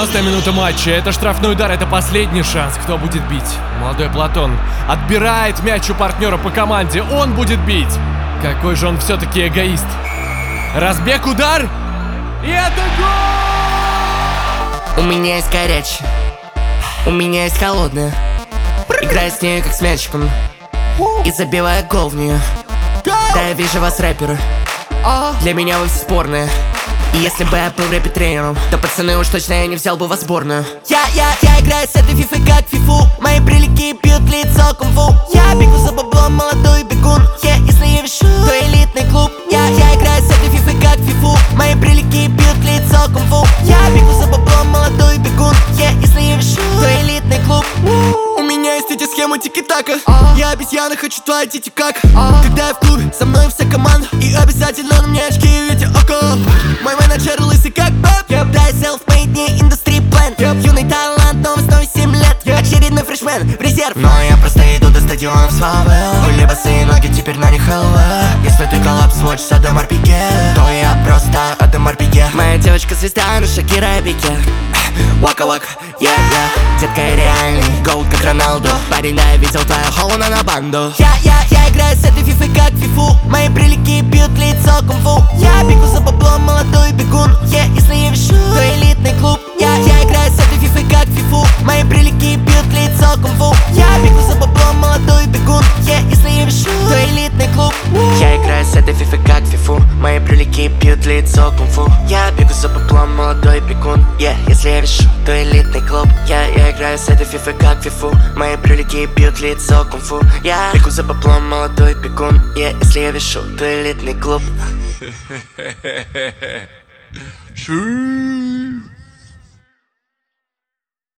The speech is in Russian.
90-я минута матча. Это штрафной удар, это последний шанс. Кто будет бить? Молодой Платон отбирает мяч у партнера по команде. Он будет бить. Какой же он все-таки эгоист. Разбег, удар. И это гол! У меня есть горячая, у меня есть холодная. Играю с ней как с мячиком и забиваю гол в нее. Да, я вижу вас, рэперы. Для меня вы все спорные. И если бы я был рэпер-тренером, то, пацаны, уж точно я не взял бы вас в сборную. Я играю с этой фифой как фифу. Мои прилики бьют лицо кунг-фу. Я бегу за баблом, молодой бегун. Если я вешу, то элитный клуб. Я играю с этой фифой как фифу. Мои прилики бьют лицо кунг-фу. Я бегу за баблом, молодой бегун. Если я вешу, то элитный клуб. У меня есть эти схемы тики-така. Я обезьяна, хочу твои тити как. Когда я в клубе, со мной вся команда. И обязательно на мне очки в эти око. Мой менеджер лысый как Бэб. Да, я self-made, не индустрии план. Юный талант, но весной 7 лет. Очередной фрешмен в резерв. Но я просто иду до стадионов славы. Были босые ноги, теперь на них халва. Если ты коллапс, watch Адамар Пике, то я просто Адамар Пике. Моя девочка звезда, но Шакира и Пике. Вака-вака, yeah. Детка, я реальный голд, как Роналду. Парень, да, я видел твою холуна на банду. Я играю с этой фифой как фифу. Мои прилики бьют лицо кунг-фу. Я бегу за баблом, молодой бегун. Если я вешу, то элитный клуб. Я играю с этой фифой как фифу. Мои прилики бьют лицо кунг-фу. Я бегу за баблом, молодой бегун. Если я вешу, то элитный клуб. Я играю с этой фифой как фифу. Мои прилики бьют лицо кунг-фу. Я бегу за баблом, молодой бегун. Если я вешу, то элитный клуб. Я играю с этой фифой как фифу. Мои прилики бьют лицо кунг-фу. Я бегу за баблом, молодой бегун. Если я вешу, то элитный клуб.